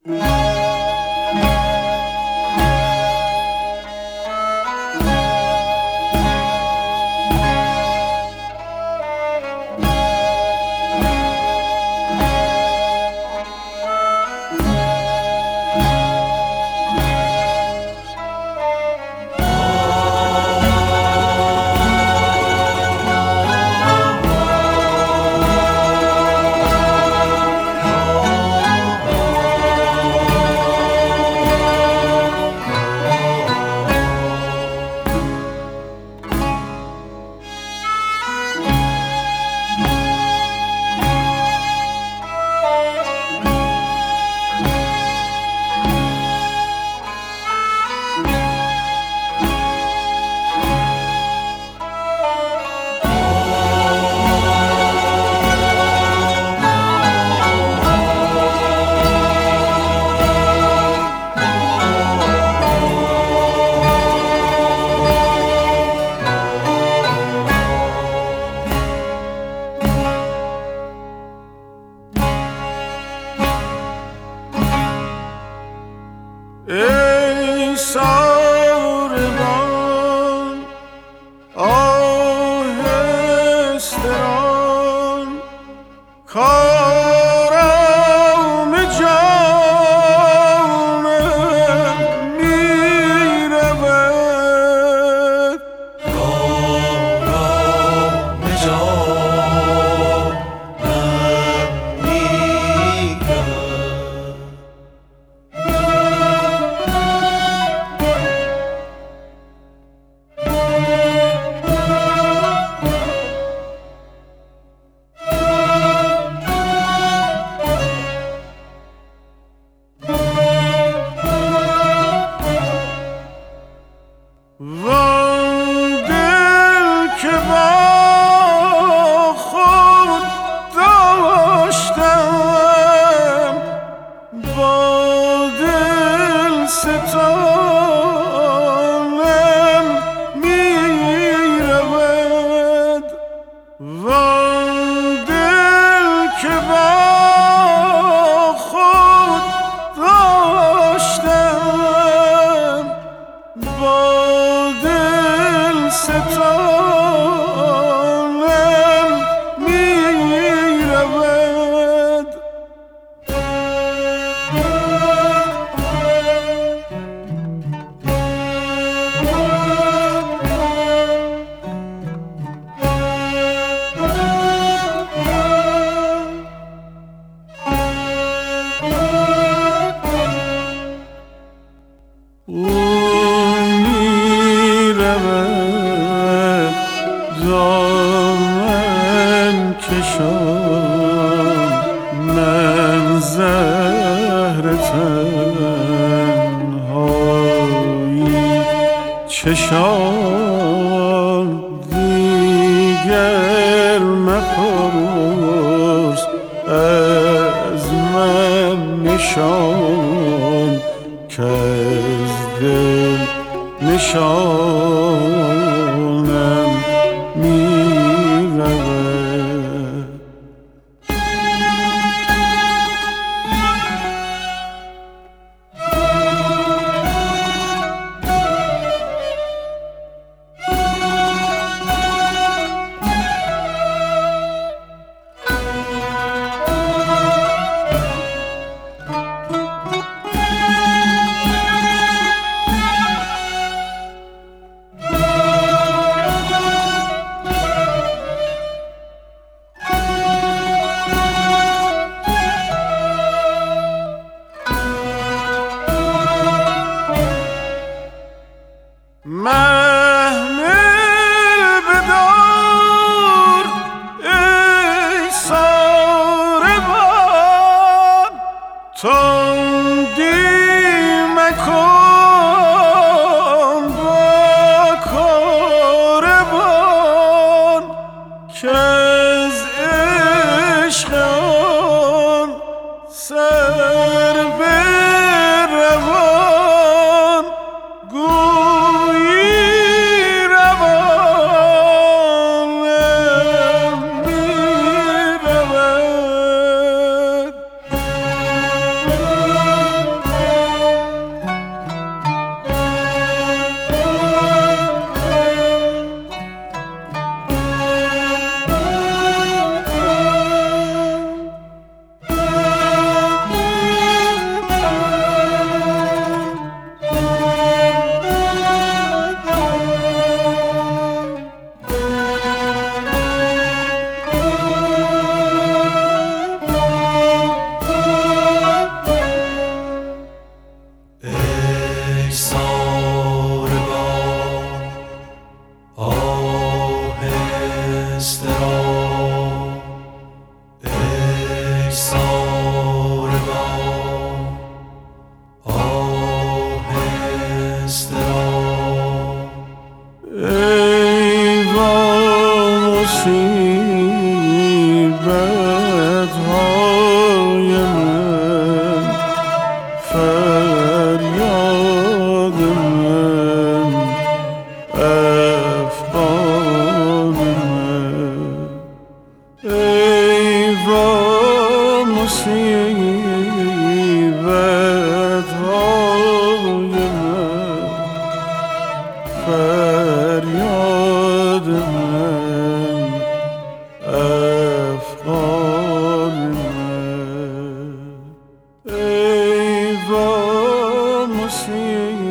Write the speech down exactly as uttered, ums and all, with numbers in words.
ای ساربان آهسته ران، کارم جانم می رود، کارم جانم می رود. وان دل که با خود داشتم، با دل ستانم می رود. وان دل که با خود داشتم، با دل ستانم می رود. او می رود دامن کشان، من زهر تنهایی چشان. دیگر مپرس از من نشان، کز دل نشانم می رود. محمل بدار ای ساربان، تندی مکن با کاروان، کز عشق آن سر به روان، گویی روانم می رود. مصیبت های من، فریاد من، افغان من. ای وا مصیبت های من، فریاد من، افغان من. ای وا مصیبت